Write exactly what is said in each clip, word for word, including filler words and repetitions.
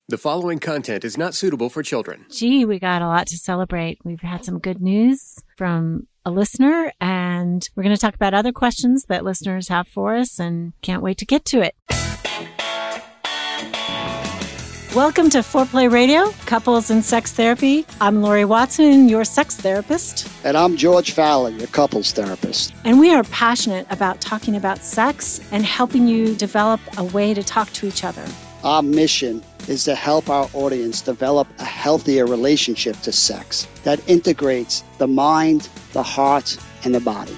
The following content is not suitable for children. Gee, we got a lot to celebrate. We've had some good news from a listener, and we're going to talk about other questions that listeners have for us, and can't wait to get to it. Welcome to Foreplay Radio, Couples and Sex Therapy. I'm Lori Watson, your sex therapist. And I'm George Fallon, your couples therapist. And we are passionate about talking about sex and helping you develop a way to talk to each other. Our mission is to help our audience develop a healthier relationship to sex that integrates the mind, the heart, and the body.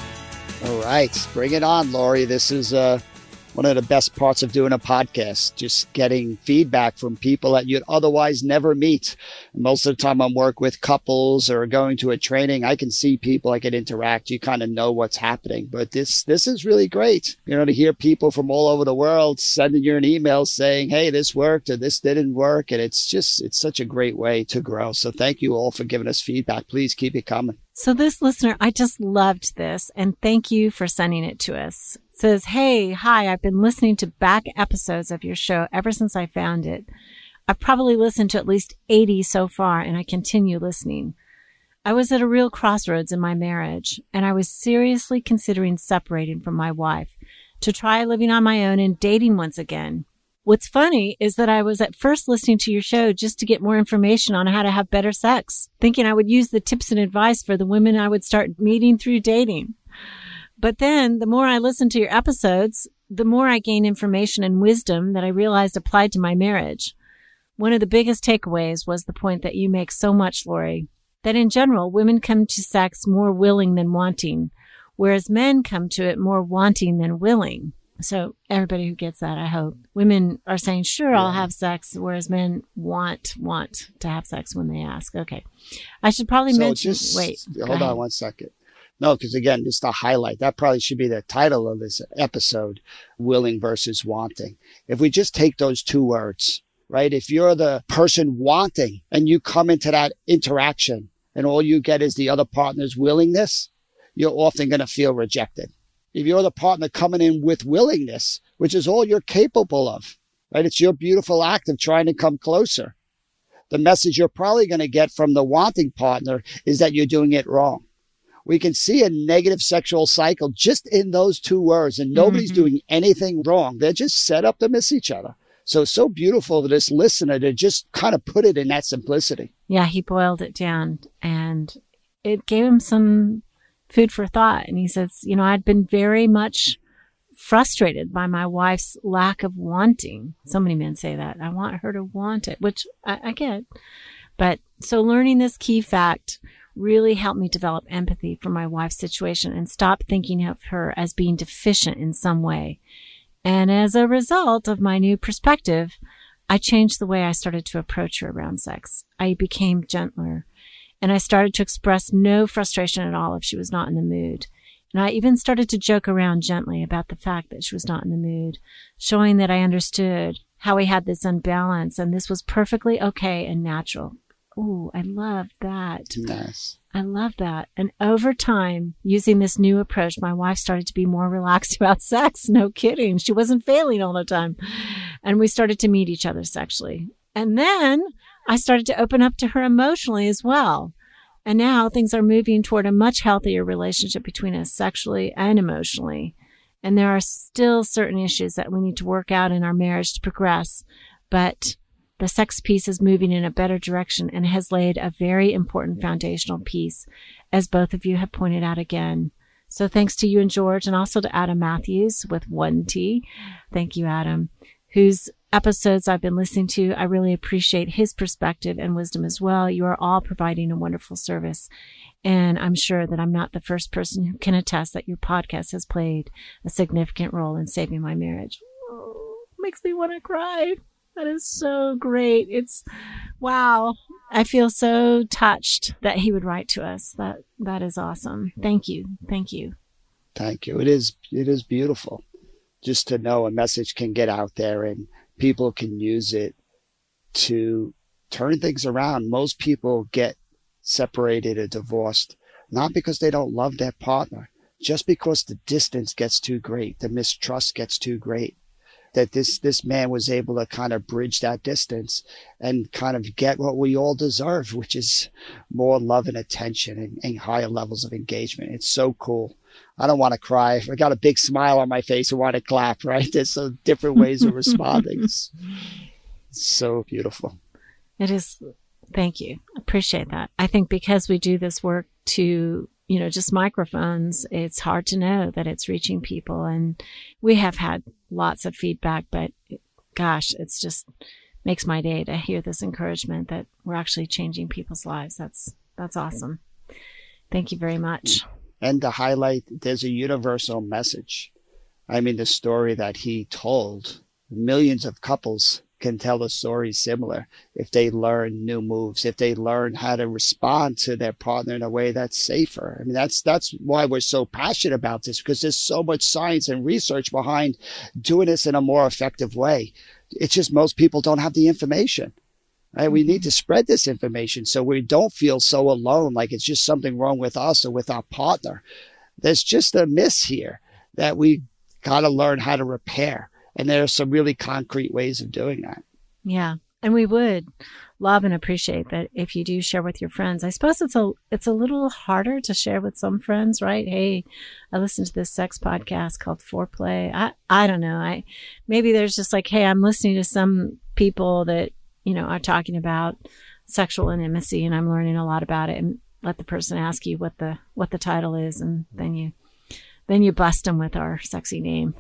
All right, bring it on, Lori. This is uh, one of the best parts of doing a podcast, just getting feedback from people that you'd otherwise never meet. Most of the time I'm working with couples or going to a training, I can see people, I can interact, you kind of know what's happening. But this this is really great, you know, to hear people from all over the world sending you an email saying, hey, this worked or this didn't work. And it's just, it's such a great way to grow. So thank you all for giving us feedback. Please keep it coming. So this listener, I just loved this, and thank you for sending it to us. It says, hey, hi, I've been listening to back episodes of your show ever since I found it. I've probably listened to at least eighty so far, and I continue listening. I was at a real crossroads in my marriage, and I was seriously considering separating from my wife to try living on my own and dating once again. What's funny is that I was at first listening to your show just to get more information on how to have better sex, thinking I would use the tips and advice for the women I would start meeting through dating. But then the more I listened to your episodes, the more I gained information and wisdom that I realized applied to my marriage. One of the biggest takeaways was the point that you make so much, Lori, that in general, women come to sex more willing than wanting, whereas men come to it more wanting than willing. So everybody who gets that, I hope. Women are saying, sure, I'll have sex, whereas men want, want to have sex when they ask. Okay. I should probably so mention, just, wait. Hold on one second. No, because again, just to highlight, that probably should be the title of this episode, willing versus wanting. If we just take those two words, right? If you're the person wanting and you come into that interaction and all you get is the other partner's willingness, you're often going to feel rejected. If you're the partner coming in with willingness, which is all you're capable of, right? It's your beautiful act of trying to come closer. The message you're probably going to get from the wanting partner is that you're doing it wrong. We can see a negative sexual cycle just in those two words, and nobody's mm-hmm. doing anything wrong. They're just set up to miss each other. So it's so beautiful for this listener to just kind of put it in that simplicity. Yeah, he boiled it down, and it gave him some food for thought. And he says, you know, I'd been very much frustrated by my wife's lack of wanting. So many men say that. I want her to want it, which I, I get. But so learning this key fact really helped me develop empathy for my wife's situation and stop thinking of her as being deficient in some way. And as a result of my new perspective, I changed the way I started to approach her around sex. I became gentler. And I started to express no frustration at all if she was not in the mood. And I even started to joke around gently about the fact that she was not in the mood, showing that I understood how we had this unbalance and this was perfectly okay and natural. Ooh, I love that. Nice. I love that. And over time, using this new approach, my wife started to be more relaxed about sex. No kidding. She wasn't failing all the time. And we started to meet each other sexually. And then I started to open up to her emotionally as well. And now things are moving toward a much healthier relationship between us sexually and emotionally. And there are still certain issues that we need to work out in our marriage to progress. But the sex piece is moving in a better direction and has laid a very important foundational piece, as both of you have pointed out again. So thanks to you and George, and also to Adam Matthews with one T. Thank you, Adam, whose episodes I've been listening to. I really appreciate his perspective and wisdom as well. You are all providing a wonderful service. And I'm sure that I'm not the first person who can attest that your podcast has played a significant role in saving my marriage. Oh, makes me want to cry. That is so great. It's, wow. I feel so touched that he would write to us. That, that is awesome. Thank you. Thank you. Thank you. It is, it is beautiful just to know a message can get out there and people can use it to turn things around. Most people get separated or divorced, not because they don't love their partner, just because the distance gets too great, the mistrust gets too great. that this, this man was able to kind of bridge that distance and kind of get what we all deserve, which is more love and attention and, and higher levels of engagement. It's so cool. I don't want to cry. I got a big smile on my face and want to clap, right? There's so different ways of responding. It's, it's so beautiful. It is. Thank you. Appreciate that. I think because we do this work to, you know, just microphones, it's hard to know that it's reaching people. And we have had lots of feedback, but gosh, it's just makes my day to hear this encouragement that we're actually changing people's lives. That's, that's awesome. Thank you very much. And to highlight, there's a universal message. I mean, the story that he told, millions of couples can tell a story similar if they learn new moves, if they learn how to respond to their partner in a way that's safer. I mean, that's that's why we're so passionate about this, because there's so much science and research behind doing this in a more effective way. It's just most people don't have the information. Right? We need to spread this information so we don't feel so alone, like it's just something wrong with us or with our partner. There's just a miss here that we got to learn how to repair. And there are some really concrete ways of doing that. Yeah. And we would love and appreciate that if you do share with your friends. I suppose it's a it's a little harder to share with some friends, right? Hey, I listened to this sex podcast called Foreplay. I, I don't know. I maybe there's just like, hey, I'm listening to some people that, you know, are talking about sexual intimacy and I'm learning a lot about it, and let the person ask you what the what the title is, and then you then you bust them with our sexy name.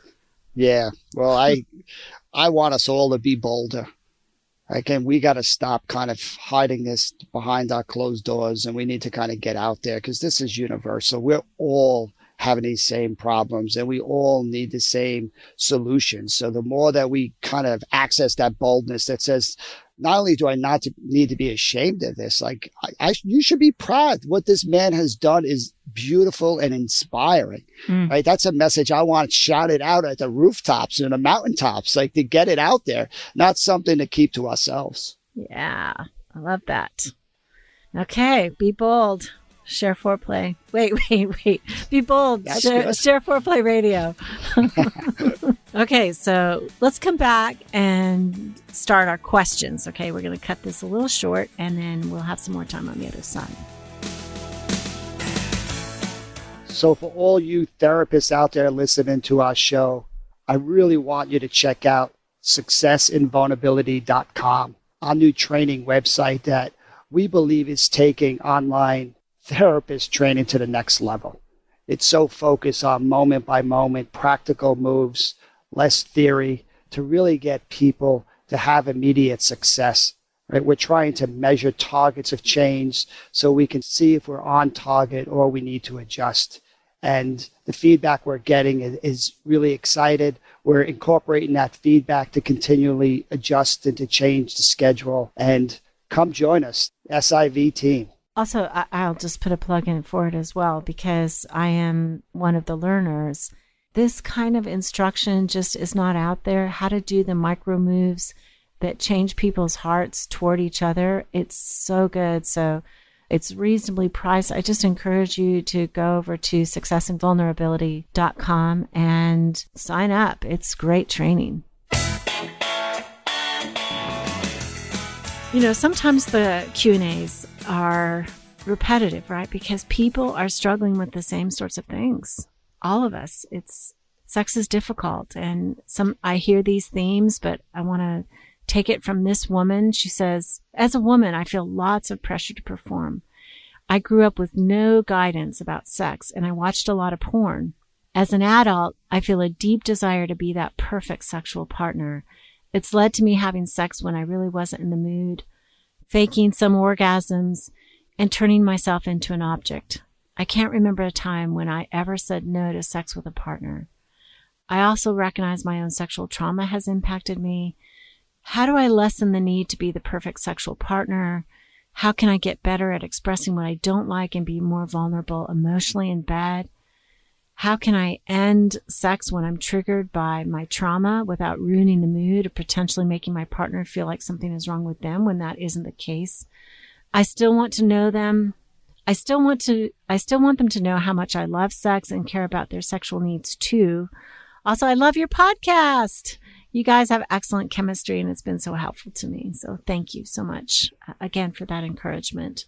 Yeah, well, I I want us all to be bolder. Again, we got to stop kind of hiding this behind our closed doors, and we need to kind of get out there, because this is universal. We're all having these same problems, and we all need the same solutions. So the more that we kind of access that boldness that says, not only do I not to, need to be ashamed of this, like I, I, you should be proud. What this man has done is beautiful and inspiring, mm. right? That's a message I want shouted out at the rooftops and the mountaintops, like to get it out there, not something to keep to ourselves. Yeah, I love that. Okay, be bold. Share Foreplay. Wait, wait, wait. Be bold. Share, share Foreplay Radio. Okay, so let's come back and start our questions. Okay, we're going to cut this a little short, and then we'll have some more time on the other side. So for all you therapists out there listening to our show, I really want you to check out success in vulnerability dot com, our new training website that we believe is taking online therapist training to the next level. It's so focused on moment by moment, practical moves, less theory, to really get people to have immediate success. Right? We're trying to measure targets of change so we can see if we're on target or we need to adjust. And the feedback we're getting is, is really excited. We're incorporating that feedback to continually adjust and to change the schedule. And come join us, S I V team. Also, I'll just put a plug in for it as well, because I am one of the learners. This kind of instruction just is not out there. How to do the micro moves that change people's hearts toward each other. It's so good. So it's reasonably priced. I just encourage you to go over to success in vulnerability dot com and sign up. It's great training. You know, sometimes the Q and A's are repetitive, right? Because people are struggling with the same sorts of things. All of us. It's sex is difficult. And some, I hear these themes, but I want to take it from this woman. She says, as a woman, I feel lots of pressure to perform. I grew up with no guidance about sex, and I watched a lot of porn. As an adult, I feel a deep desire to be that perfect sexual partner. It's led to me having sex when I really wasn't in the mood, faking some orgasms, and turning myself into an object. I can't remember a time when I ever said no to sex with a partner. I also recognize my own sexual trauma has impacted me. How do I lessen the need to be the perfect sexual partner? How can I get better at expressing what I don't like and be more vulnerable emotionally in bed? How can I end sex when I'm triggered by my trauma without ruining the mood or potentially making my partner feel like something is wrong with them when that isn't the case? I still want to know them. I still want to, I still want them to know how much I love sex and care about their sexual needs too. Also, I love your podcast. You guys have excellent chemistry and it's been so helpful to me. So thank you so much uh, again for that encouragement.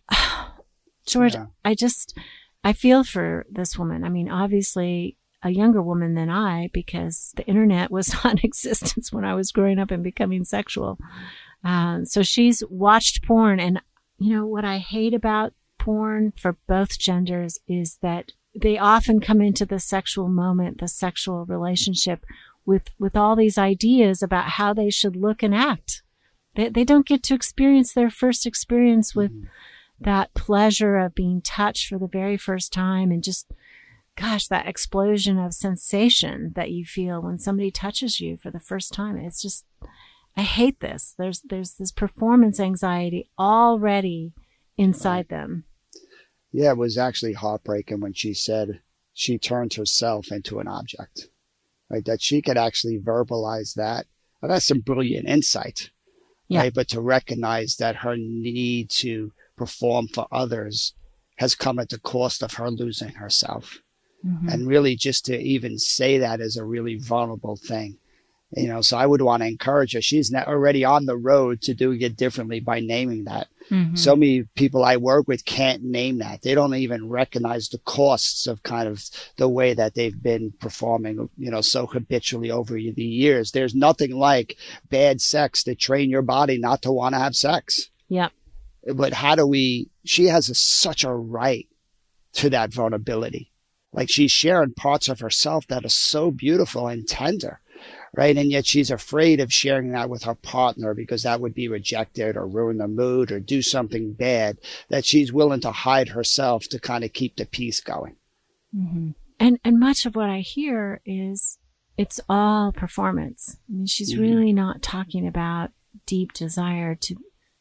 George, yeah. I just, I feel for this woman. I mean, obviously a younger woman than I, because the internet was not in existence when I was growing up and becoming sexual. Um, so she's watched porn. And you know, what I hate about porn for both genders is that they often come into the sexual moment, the sexual relationship with, with all these ideas about how they should look and act. They, they don't get to experience their first experience with mm-hmm. that pleasure of being touched for the very first time and just, gosh, that explosion of sensation that you feel when somebody touches you for the first time. It's just, I hate this. There's, there's this performance anxiety already inside them. Yeah, it was actually heartbreaking when she said she turned herself into an object, right? That she could actually verbalize that. Well, that's some brilliant insight, yeah. right? But to recognize that her need to perform for others has come at the cost of her losing herself. Mm-hmm. And really just to even say that is a really vulnerable thing. You know, so I would want to encourage her. She's not already on the road to doing it differently by naming that. Mm-hmm. So many people I work with can't name that. They don't even recognize the costs of kind of the way that they've been performing, you know, so habitually over the years. There's nothing like bad sex to train your body not to want to have sex. Yeah. But how do we, she has a, such a right to that vulnerability. Like she's sharing parts of herself that are so beautiful and tender. Right. And yet she's afraid of sharing that with her partner because that would be rejected or ruin the mood or do something bad, that she's willing to hide herself to kind of keep the peace going. Mm-hmm. And and much of what I hear is it's all performance. I mean, she's mm-hmm. really not talking about deep desire to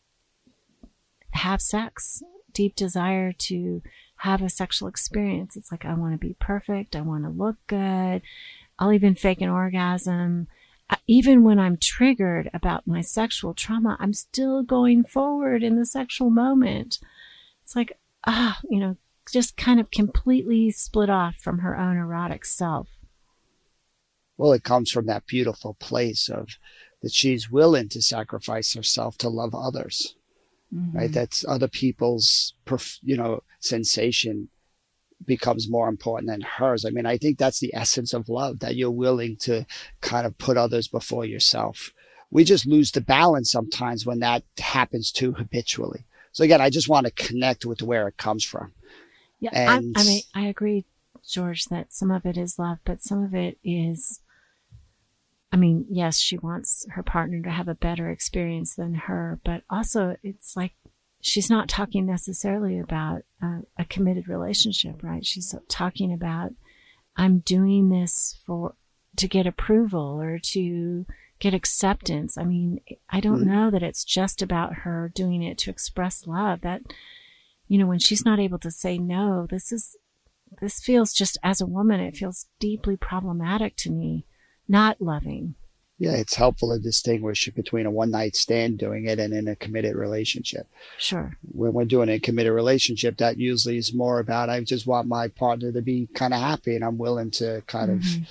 have sex, deep desire to have a sexual experience. It's like, I want to be perfect. I want to look good. I'll even fake an orgasm. Even when I'm triggered about my sexual trauma, I'm still going forward in the sexual moment. It's like, ah, you know, just kind of completely split off from her own erotic self. Well, it comes from that beautiful place of that she's willing to sacrifice herself to love others, mm-hmm. right? That's other people's, you know, sensation becomes more important than hers. I mean, I think that's the essence of love, that you're willing to kind of put others before yourself. We just lose the balance sometimes when that happens too habitually. So again, I just want to connect with where it comes from. Yeah, and I, I mean, I agree, George, that some of it is love, but some of it is, I mean, yes, she wants her partner to have a better experience than her, but also it's like, she's not talking necessarily about uh, a committed relationship, right? She's talking about, I'm doing this for, to get approval or to get acceptance. I mean, I don't know that it's just about her doing it to express love. That, you know, when she's not able to say no, this is, this feels just, as a woman, it feels deeply problematic to me, not loving. Yeah, it's helpful to distinguish between a one-night stand doing it and in a committed relationship. Sure. When we're doing a committed relationship, that usually is more about, I just want my partner to be kind of happy and I'm willing to kind mm-hmm. of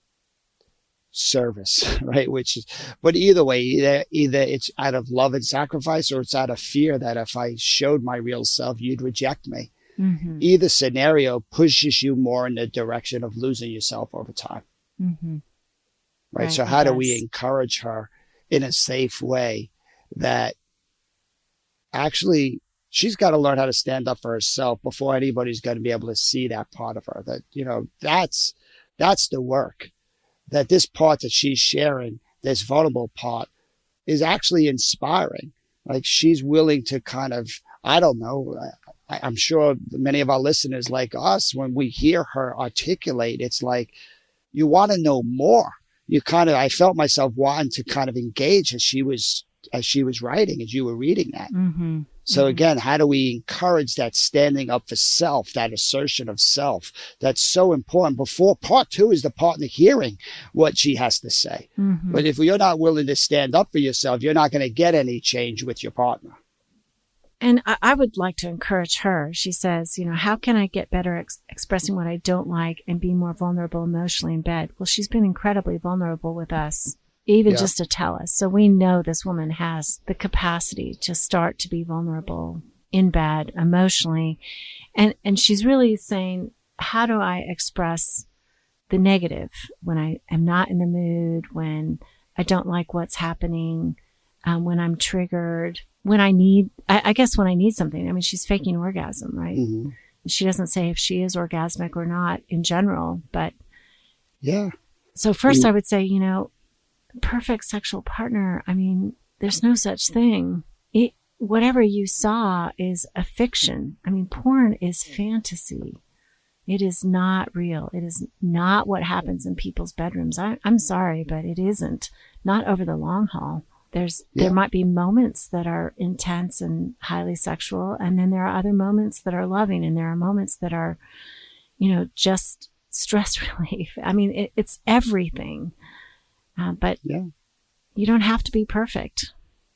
service, right? Which is, but either way, either, either it's out of love and sacrifice or it's out of fear that if I showed my real self, you'd reject me. Mm-hmm. Either scenario pushes you more in the direction of losing yourself over time. Mm-hmm. Right. right. So how do we encourage her in a safe way that actually she's got to learn how to stand up for herself before anybody's going to be able to see that part of her? That, you know, that's, that's the work, that this part that she's sharing, this vulnerable part, is actually inspiring. Like she's willing to kind of, I don't know, I, I'm sure many of our listeners like us, when we hear her articulate, it's like, you want to know more. You kind of, I felt myself wanting to kind of engage as she was, as she was writing, as you were reading that. Mm-hmm. So mm-hmm. again, how do we encourage that standing up for self, that assertion of self? That's so important. Before part two is the partner hearing what she has to say. Mm-hmm. But if you're not willing to stand up for yourself, you're not going to get any change with your partner. And I, I would like to encourage her. She says, you know, how can I get better ex- expressing what I don't like and be more vulnerable emotionally in bed? Well, she's been incredibly vulnerable with us, even yeah. just to tell us. So we know this woman has the capacity to start to be vulnerable in bed emotionally. And, and she's really saying, how do I express the negative when I am not in the mood, when I don't like what's happening, um, when I'm triggered, when I need, I, I guess when I need something. I mean, she's faking orgasm, right? Mm-hmm. She doesn't say if she is orgasmic or not in general, but yeah. So first mm-hmm. I would say, you know, perfect sexual partner. I mean, there's no such thing. It, whatever you saw is a fiction. I mean, porn is fantasy. It is not real. It is not what happens in people's bedrooms. I, I'm sorry, but it isn't. Not over the long haul. There's, yeah. there might be moments that are intense and highly sexual. And then there are other moments that are loving. And there are moments that are, you know, just stress relief. I mean, it, it's everything. Uh, but yeah. you don't have to be perfect.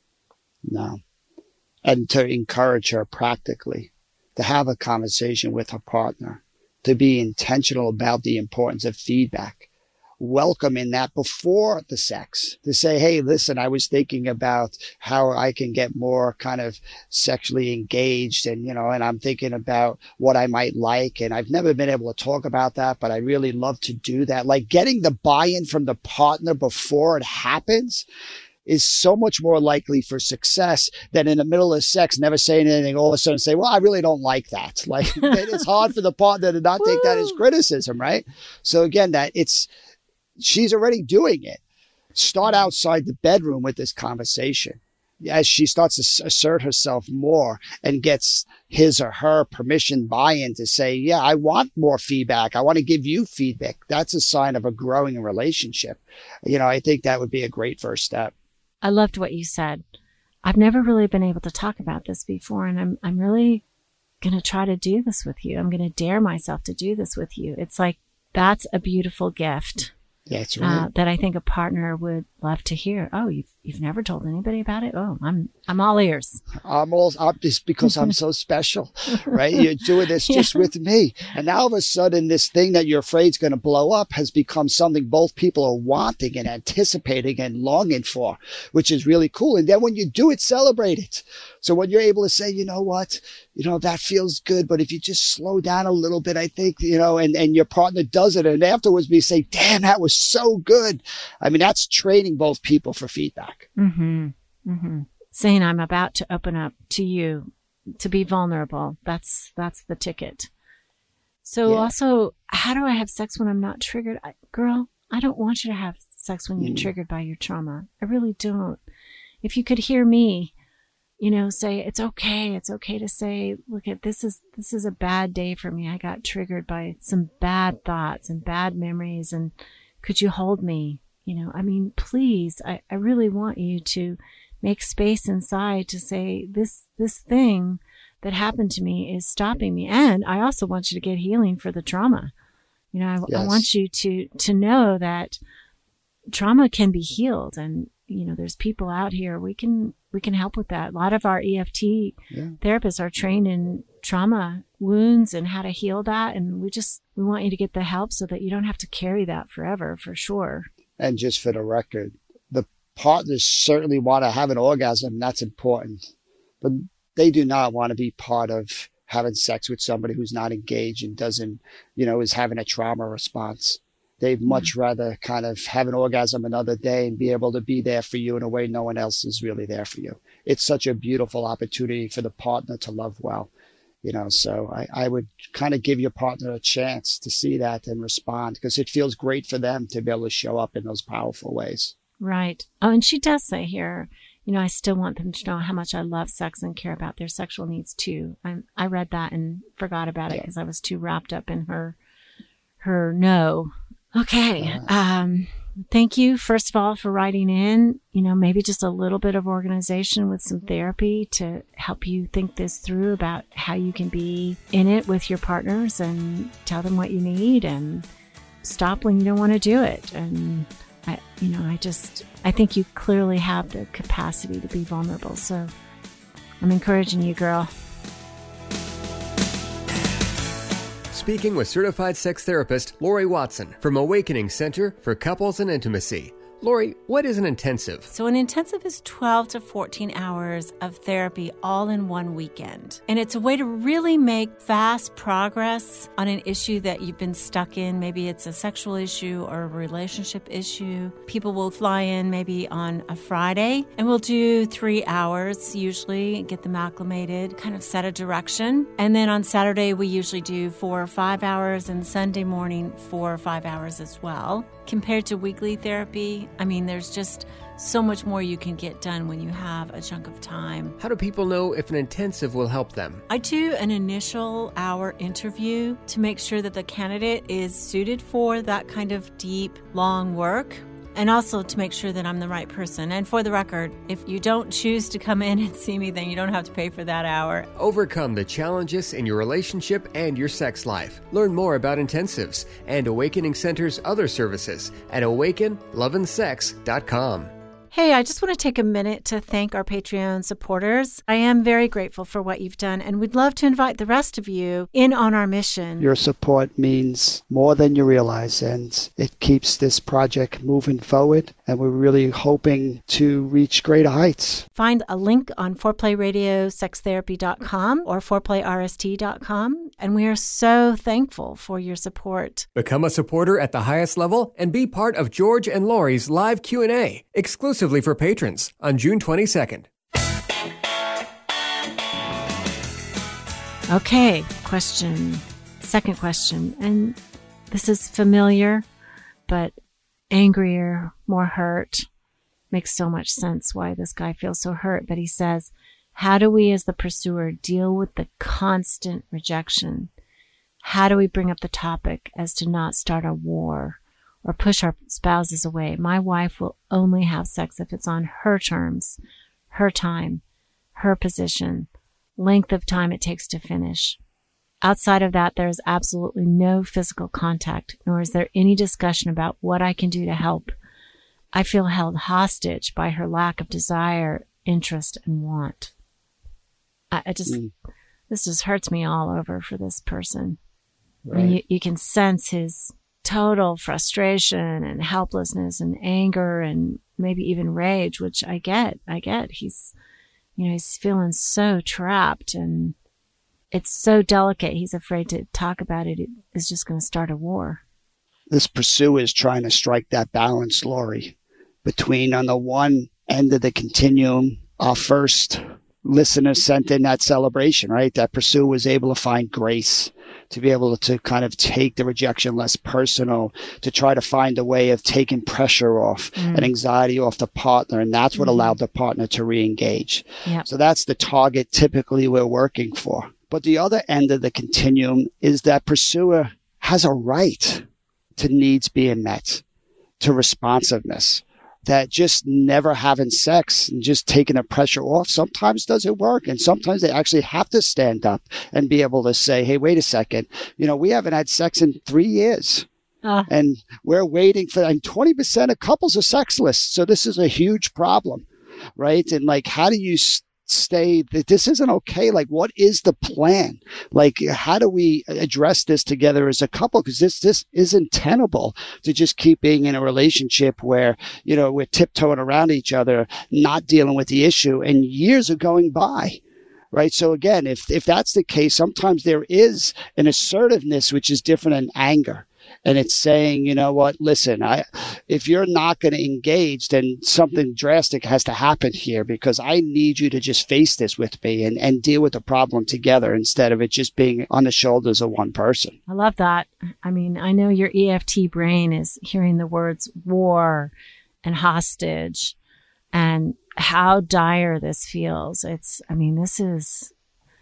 No. And to encourage her practically, to have a conversation with her partner, to be intentional about the importance of feedback, welcoming that before the sex, to say, hey, listen, I was thinking about how I can get more kind of sexually engaged, and, you know, and I'm thinking about what I might like. And I've never been able to talk about that, but I really love to do that. Like getting the buy-in from the partner before it happens is so much more likely for success than in the middle of sex, never saying anything, all of a sudden say, well, I really don't like that. Like it's hard for the partner to not take that as criticism, right? So again, that it's, she's already doing it. Start outside the bedroom with this conversation. As she starts to assert herself more and gets his or her permission buy-in to say, yeah, I want more feedback. I want to give you feedback. That's a sign of a growing relationship. You know, I think that would be a great first step. I loved what you said. I've never really been able to talk about this before, and I'm I'm really going to try to do this with you. I'm going to dare myself to do this with you. It's like, that's a beautiful gift. That's right. Uh, that I think a partner would love to hear. Oh, you've you've never told anybody about it? Oh, I'm I'm all ears. I'm all up just because I'm so special, right? You're doing this just yeah. with me, and now all of a sudden, this thing that you're afraid is going to blow up has become something both people are wanting and anticipating and longing for, which is really cool. And then when you do it, celebrate it. So when you're able to say, you know what, you know, that feels good, but if you just slow down a little bit, I think, you know, and, and your partner does it. And afterwards we say, damn, that was so good. I mean, that's training both people for feedback. Mm-hmm. Mm-hmm. Saying I'm about to open up to you, to be vulnerable. That's, that's the ticket. So yeah. Also, how do I have sex when I'm not triggered? I, girl, I don't want you to have sex when you're mm. triggered by your trauma. I really don't. If you could hear me, you know, say, it's okay. It's okay to say, look at this is, this is a bad day for me. I got triggered by some bad thoughts and bad memories. And could you hold me? You know, I mean, please, I, I really want you to make space inside to say this, this thing that happened to me is stopping me. And I also want you to get healing for the trauma. You know, I, yes. I want you to, to know that trauma can be healed. And, you know, there's people out here, we can, we can help with that. A lot of our E F T yeah. therapists are trained in trauma wounds and how to heal that. And we just, we want you to get the help so that you don't have to carry that forever, for sure. And just for the record, the partners certainly want to have an orgasm. And that's important, but they do not want to be part of having sex with somebody who's not engaged and doesn't, you know, is having a trauma response. They'd much rather kind of have an orgasm another day and be able to be there for you in a way no one else is really there for you. It's such a beautiful opportunity for the partner to love well, you know, so I, I would kind of give your partner a chance to see that and respond, because it feels great for them to be able to show up in those powerful ways. Right. Oh, and she does say here, you know, I still want them to know how much I love sex and care about their sexual needs too. I, I read that and forgot about it because yeah. I was too wrapped up in her, her no. Okay. Um, thank you, first of all, for writing in, you know, maybe just a little bit of organization with some therapy to help you think this through about how you can be in it with your partners and tell them what you need and stop when you don't want to do it. And, I, you know, I just, I think you clearly have the capacity to be vulnerable. So I'm encouraging you, girl. Speaking with certified sex therapist Lori Watson from Awakening Center for Couples and Intimacy. Lori, what is an intensive? So an intensive is twelve to fourteen hours of therapy all in one weekend. And it's a way to really make fast progress on an issue that you've been stuck in. Maybe it's a sexual issue or a relationship issue. People will fly in maybe on a Friday and we'll do three hours usually, get them acclimated, kind of set a direction. And then on Saturday, we usually do four or five hours and Sunday morning, four or five hours as well. Compared to weekly therapy, I mean, there's just so much more you can get done when you have a chunk of time. How do people know if an intensive will help them? I do an initial hour interview to make sure that the candidate is suited for that kind of deep, long work. And also to make sure that I'm the right person. And for the record, if you don't choose to come in and see me, then you don't have to pay for that hour. Overcome the challenges in your relationship and your sex life. Learn more about intensives and Awakening Center's other services at awaken love and sex dot com. Hey, I just want to take a minute to thank our Patreon supporters. I am very grateful for what you've done, and we'd love to invite the rest of you in on our mission. Your support means more than you realize, and it keeps this project moving forward, and we're really hoping to reach greater heights. Find a link on foreplay radio sex therapy dot com or foreplay r s t dot com, and we are so thankful for your support. Become a supporter at the highest level and be part of George and Lori's live Q and A, exclusively for patrons on June twenty-second. Okay, question, second question, and this is familiar, but angrier, more hurt. Makes so much sense why this guy feels so hurt, but he says, how do we as the pursuer deal with the constant rejection? How do we bring up the topic as to not start a war or push our spouses away? My wife will only have sex if it's on her terms, her time, her position, length of time it takes to finish. Outside of that, there is absolutely no physical contact, nor is there any discussion about what I can do to help. I feel held hostage by her lack of desire, interest, and want. I, I just, mm. this just hurts me all over for this person. Right. I mean, you, you can sense his total frustration and helplessness and anger and maybe even rage, which I get, I get. He's, you know, he's feeling so trapped and it's so delicate. He's afraid to talk about it. It is just going to start a war. This pursuer is trying to strike that balance, Lori, between on the one end of the continuum, our first listener sent in that celebration, right? That pursuer was able to find grace, to be able to kind of take the rejection less personal, to try to find a way of taking pressure off mm. and anxiety off the partner. And that's what mm. allowed the partner to re-engage. Yep. So that's the target typically we're working for. But the other end of the continuum is that pursuer has a right to needs being met, to responsiveness. That just never having sex and just taking the pressure off sometimes doesn't work. And sometimes they actually have to stand up and be able to say, hey, wait a second. You know, we haven't had sex in three years. Uh. And we're waiting for, and twenty percent of couples are sexless. So this is a huge problem, right? And like, how do you st- stay that this isn't okay? Like, what is the plan? Like, how do we address this together as a couple? Because this this isn't tenable to just keep being in a relationship where, you know, we're tiptoeing around each other, not dealing with the issue, and years are going by. Right. So again, if if that's the case, sometimes there is an assertiveness which is different than anger. And it's saying, you know what, listen, I, if you're not going to engage, then something drastic has to happen here because I need you to just face this with me and, and deal with the problem together instead of it just being on the shoulders of one person. I love that. I mean, I know your E F T brain is hearing the words war and hostage and how dire this feels. It's, I mean, this is,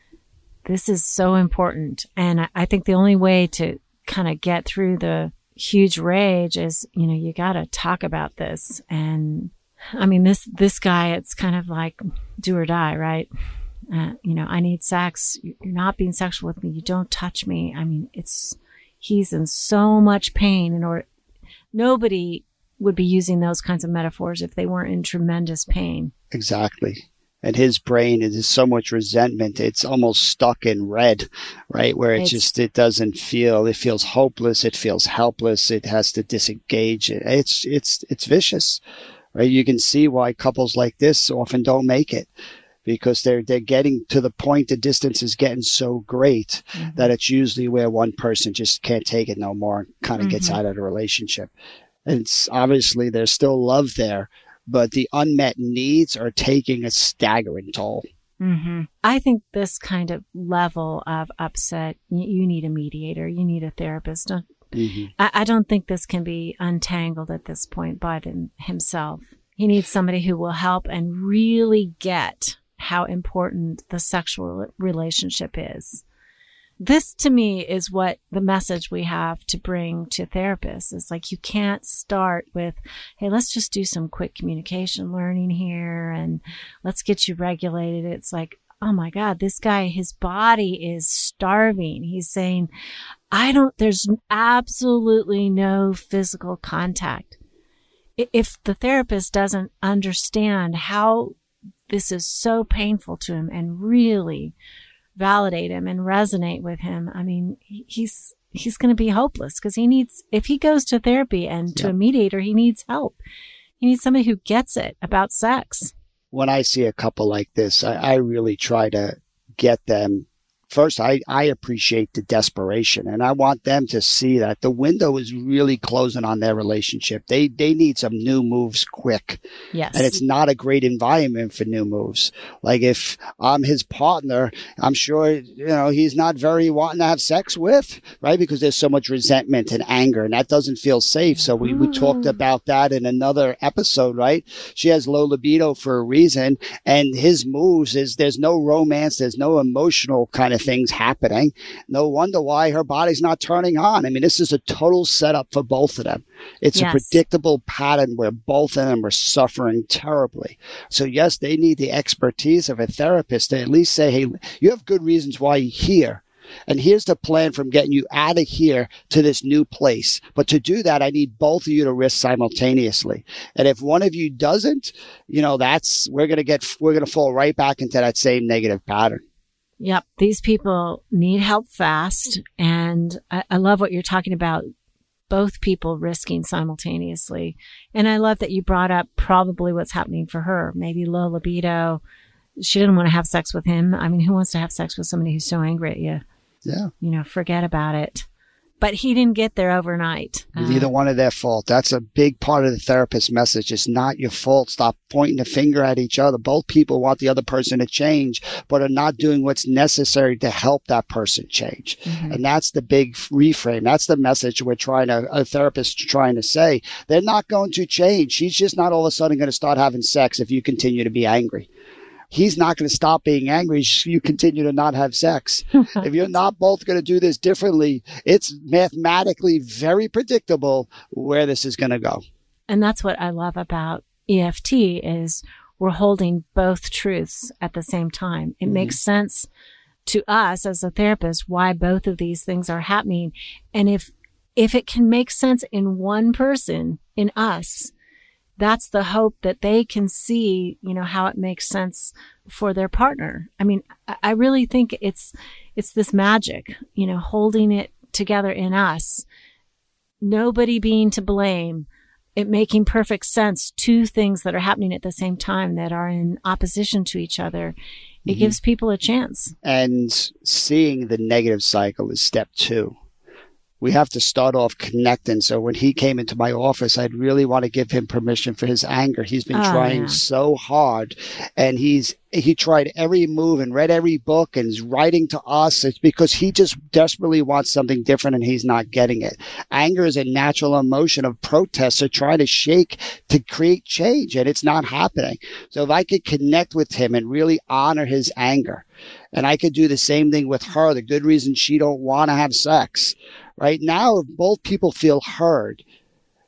this is so important. And I, I think the only way to kind of get through the huge rage is, you know, you got to talk about this. And I mean, this, this guy, it's kind of like do or die, right? Uh, you know, I need sex. You're not being sexual with me. You don't touch me. I mean, it's, he's in so much pain in order, nobody would be using those kinds of metaphors if they weren't in tremendous pain. Exactly. And his brain is so much resentment. It's almost stuck in red, right? Where it It's- just, it doesn't feel, it feels hopeless. It feels helpless. It has to disengage. It's, it's, it's vicious, right? You can see why couples like this often don't make it, because they're, they're getting to the point, the distance is getting so great Mhm. that it's usually where one person just can't take it no more and kind of gets Mhm. out of the relationship. And it's obviously there's still love there, but the unmet needs are taking a staggering toll. hmm I think this kind of level of upset, you, you need a mediator, you need a therapist. Don't, Mm-hmm. I, I don't think this can be untangled at this point by him, himself. He needs somebody who will help and really get how important the sexual relationship is. This to me is what the message we have to bring to therapists is like, you can't start with, hey, let's just do some quick communication learning here and let's get you regulated. It's like, oh my God, this guy, his body is starving. He's saying, I don't, there's absolutely no physical contact. If the therapist doesn't understand how this is so painful to him and really validate him and resonate with him, I mean, he's he's going to be hopeless because he needs, if he goes to therapy and to Yep. a mediator, he needs help. He needs somebody who gets it about sex. When I see a couple like this, I, I really try to get them. First, I, I appreciate the desperation, and I want them to see that the window is really closing on their relationship. They they need some new moves quick. Yes. And it's not a great environment for new moves. Like if I'm his partner, I'm sure, you know, he's not very wanting to have sex with, right? Because there's so much resentment and anger, and that doesn't feel safe. So we, we talked about that in another episode, right? She has low libido for a reason, and his moves is there's no romance, there's no emotional kind of things happening. No wonder why her body's not turning on. I mean, this is a total setup for both of them. It's Yes. a predictable pattern where both of them are suffering terribly. So yes, they need the expertise of a therapist to at least say, hey, you have good reasons why you're here. And here's the plan from getting you out of here to this new place. But to do that, I need both of you to risk simultaneously. And if one of you doesn't, you know, that's, we're going to get, we're going to fall right back into that same negative pattern. Yep. These people need help fast. And I, I love what you're talking about. Both people risking simultaneously. And I love that you brought up probably what's happening for her. Maybe low libido. She didn't want to have sex with him. I mean, who wants to have sex with somebody who's so angry at you? Yeah. You know, forget about it. But he didn't get there overnight. Neither one of their fault. That's a big part of the therapist's message. It's not your fault. Stop pointing the finger at each other. Both people want the other person to change, but are not doing what's necessary to help that person change. Mm-hmm. And that's the big reframe. That's the message we're trying to, a therapist trying to say. They're not going to change. She's just not all of a sudden going to start having sex if you continue to be angry. He's not going to stop being angry if you continue to not have sex. If you're not both going to do this differently, it's mathematically very predictable where this is going to go. And that's what I love about E F T is we're holding both truths at the same time. It Mhm. makes sense to us as a therapist why both of these things are happening. And if if it can make sense in one person, in us, that's the hope that they can see, you know, how it makes sense for their partner. I mean, I, I really think it's, it's this magic, you know, holding it together in us, nobody being to blame, it making perfect sense, two things that are happening at the same time that are in opposition to each other. It Mhm. gives people a chance. And seeing the negative cycle is step two. We have to start off connecting. So when he came into my office, I'd really want to give him permission for his anger. He's been Oh, trying yeah. so hard, and he's he tried every move and read every book and is writing to us. It's because he just desperately wants something different and he's not getting it. Anger is a natural emotion of protest. So trying to shake to create change, and it's not happening. So if I could connect with him and really honor his anger, and I could do the same thing with her, the good reason she don't want to have sex. Right now, if both people feel heard,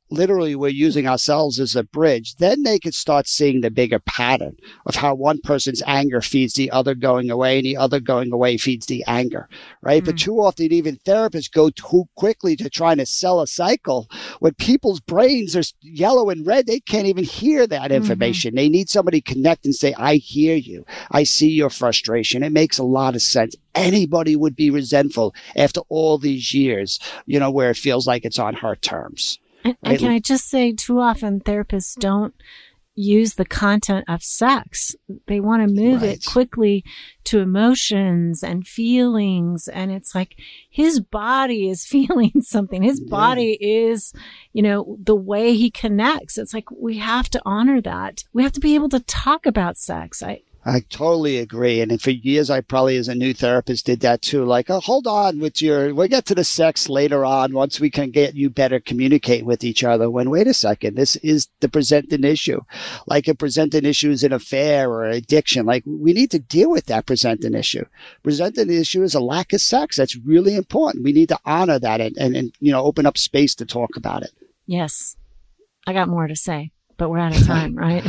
literally we're using ourselves as a bridge, then they could start seeing the bigger pattern of how one person's anger feeds the other going away and the other going away feeds the anger, right? Mm. But too often even therapists go too quickly to trying to sell a cycle when people's brains are yellow and red. They can't even hear that information. Mm-hmm. They need somebody to connect and say, I hear you. I see your frustration. It makes a lot of sense. Anybody would be resentful after all these years, you know, where it feels like it's on her terms. And, and can I just say, too often therapists don't use the content of sex. They want to move right. it quickly to emotions and feelings. And it's like his body is feeling something. His yeah. body is, you know, the way he connects. It's like we have to honor that. We have to be able to talk about sex. I, I totally agree. And for years, I probably as a new therapist did that too. Like, oh, hold on with your, we'll get to the sex later on once we can get you better communicate with each other. When, wait a second, this is the presenting issue. Like a presenting issue is an affair or addiction. Like we need to deal with that presenting issue. Presenting issue is a lack of sex. That's really important. We need to honor that and, and, and you know, open up space to talk about it. Yes. I got more to say, but we're out of time, right?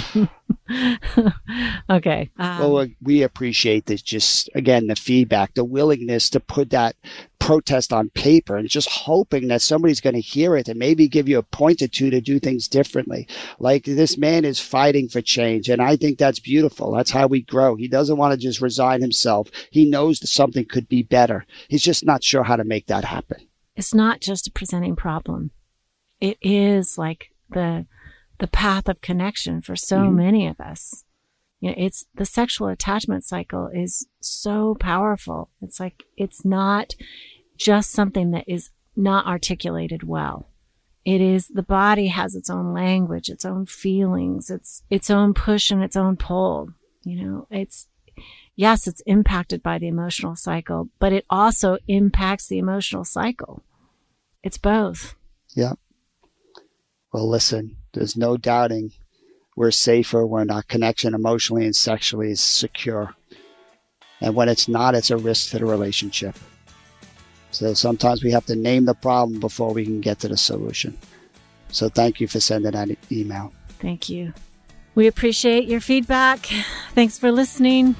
Okay. Um, well, we appreciate this. Just again, the feedback, the willingness to put that protest on paper and just hoping that somebody's going to hear it and maybe give you a point or two to do things differently. Like this man is fighting for change. And I think that's beautiful. That's how we grow. He doesn't want to just resign himself. He knows that something could be better. He's just not sure how to make that happen. It's not just a presenting problem. It is like the the path of connection for so mm-hmm. many of us. You know, it's the sexual attachment cycle is so powerful. It's like, it's not just something that is not articulated well. It is, the body has its own language, its own feelings, its, its own push and its own pull. You know, it's, yes, it's impacted by the emotional cycle, but it also impacts the emotional cycle. It's both. Yeah. Well, listen, there's no doubting we're safer when our connection emotionally and sexually is secure. And when it's not, it's a risk to the relationship. So sometimes we have to name the problem before we can get to the solution. So thank you for sending that email. Thank you. We appreciate your feedback. Thanks for listening.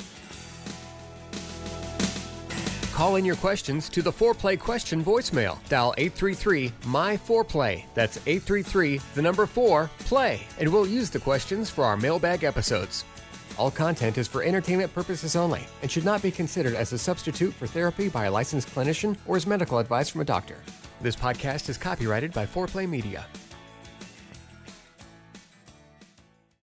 Call in your questions to the Foreplay question voicemail. Dial eight three three, M Y four play. That's eight three three, the number four, play. And we'll use the questions for our mailbag episodes. All content is for entertainment purposes only and should not be considered as a substitute for therapy by a licensed clinician or as medical advice from a doctor. This podcast is copyrighted by Foreplay Media.